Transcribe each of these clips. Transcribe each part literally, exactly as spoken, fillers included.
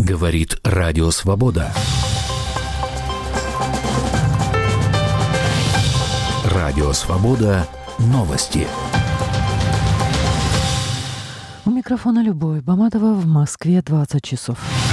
Говорит Радио Свобода. Радио Свобода. Новости. У микрофона Любовь Баматова. В Москве двадцать часов.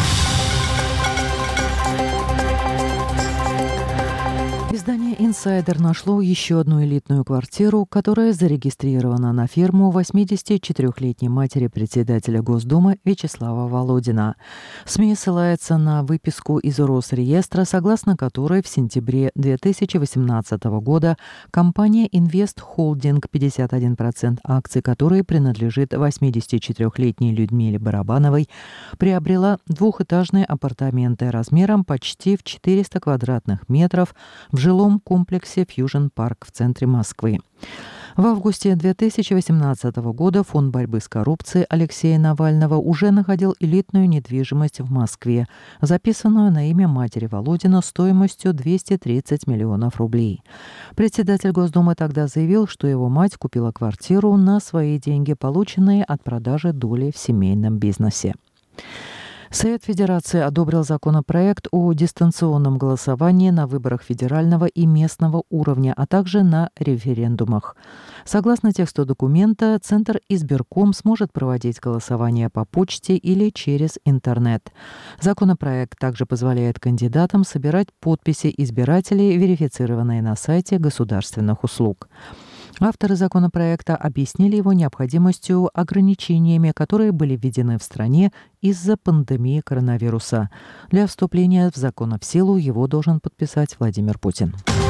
Издание «Инсайдер» нашло еще одну элитную квартиру, которая зарегистрирована на фирму восьмидесятичетырёхлетней матери председателя Госдумы Вячеслава Володина. СМИ ссылается на выписку из Росреестра, согласно которой в сентябре две тысячи восемнадцатого года компания «Инвест Холдинг», пятьдесят один процент акций которой принадлежит восьмидесятичетырёхлетней Людмиле Барабановой, приобрела двухэтажные апартаменты размером почти в четыреста квадратных метров в жилом комплексе «Фьюжн Парк» в центре Москвы. В августе две тысячи восемнадцатого года Фонд борьбы с коррупцией Алексея Навального уже находил элитную недвижимость в Москве, записанную на имя матери Володина стоимостью двести тридцать миллионов рублей. Председатель Госдумы тогда заявил, что его мать купила квартиру на свои деньги, полученные от продажи доли в семейном бизнесе. Совет Федерации одобрил законопроект о дистанционном голосовании на выборах федерального и местного уровня, а также на референдумах. Согласно тексту документа, Центр избирком сможет проводить голосование по почте или через интернет. Законопроект также позволяет кандидатам собирать подписи избирателей, верифицированные на сайте государственных услуг. Авторы законопроекта объяснили его необходимостью ограничениями, которые были введены в стране из-за пандемии коронавируса. Для вступления в закон в силу его должен подписать Владимир Путин.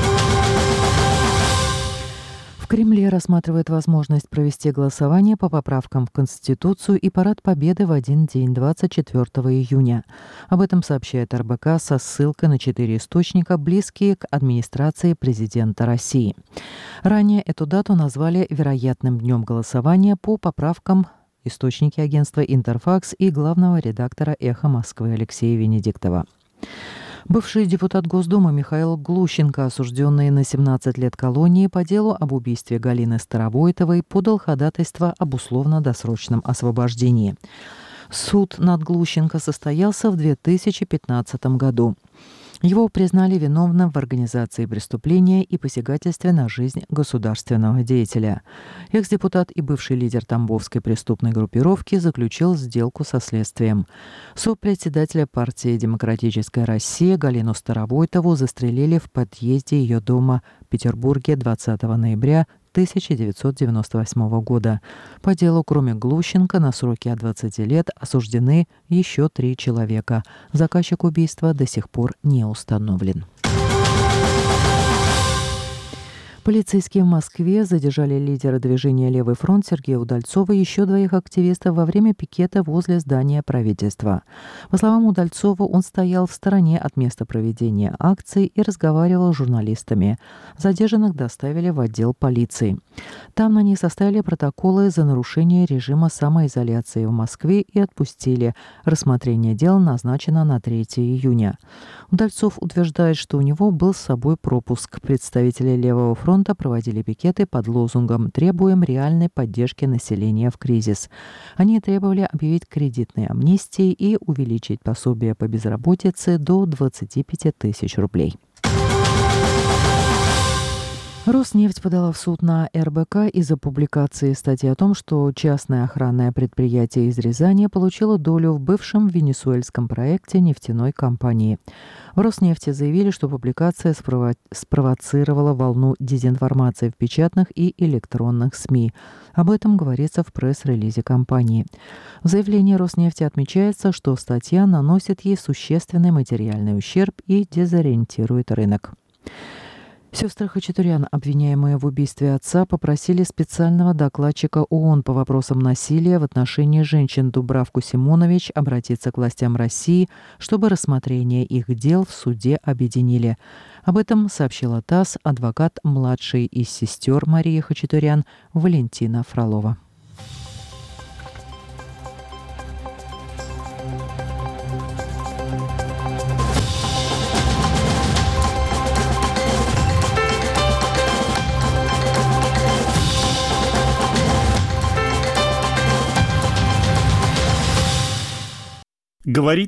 В Кремле рассматривают возможность провести голосование по поправкам в Конституцию и парад Победы в один день, двадцать четвёртого июня. Об этом сообщает эр бэ ка со ссылкой на четыре источника, близкие к администрации президента России. Ранее эту дату назвали вероятным днем голосования по поправкам источники агентства «Интерфакс» и главного редактора «Эхо Москвы» Алексея Венедиктова. Бывший депутат Госдумы Михаил Глущенко, осужденный на семнадцать лет колонии по делу об убийстве Галины Старовойтовой, подал ходатайство об условно-досрочном освобождении. Суд над Глущенко состоялся в две тысячи пятнадцатом году. Его признали виновным в организации преступления и посягательстве на жизнь государственного деятеля. Экс-депутат и бывший лидер Тамбовской преступной группировки заключил сделку со следствием. Сопредседателя партии «Демократическая Россия» Галину Старовойтову застрелили в подъезде ее дома в Петербурге двадцатого ноября тысяча девятьсот девяносто восьмого года. По делу, кроме Глущенко, на сроки от двадцати лет осуждены еще три человека. Заказчик убийства до сих пор не установлен. Полицейские в Москве задержали лидера движения «Левый фронт» Сергея Удальцова и еще двоих активистов во время пикета возле здания правительства. По словам Удальцова, он стоял в стороне от места проведения акции и разговаривал с журналистами. Задержанных доставили в отдел полиции. Там на них составили протоколы за нарушение режима самоизоляции в Москве и отпустили. Рассмотрение дела назначено на третьего июня. Удальцов утверждает, что у него был с собой пропуск. Представители «Левого фронта» проводили пикеты под лозунгом «Требуем реальной поддержки населения в кризис». Они требовали объявить кредитные амнистии и увеличить пособие по безработице до двадцати пяти тысяч рублей. Роснефть подала в суд на эр бэ ка из-за публикации статьи о том, что частное охранное предприятие из Рязани получило долю в бывшем венесуэльском проекте нефтяной компании. В Роснефти заявили, что публикация спрово- спровоцировала волну дезинформации в печатных и электронных СМИ. Об этом говорится в пресс-релизе компании. В заявлении Роснефти отмечается, что статья наносит ей существенный материальный ущерб и дезориентирует рынок. Сестры Хачатурян, обвиняемые в убийстве отца, попросили специального докладчика ООН по вопросам насилия в отношении женщин Дубравку Симонович обратиться к властям России, чтобы рассмотрение их дел в суде объединили. Об этом сообщила ТАСС адвокат младшей из сестер Марии Хачатурян Валентина Фролова. Говорит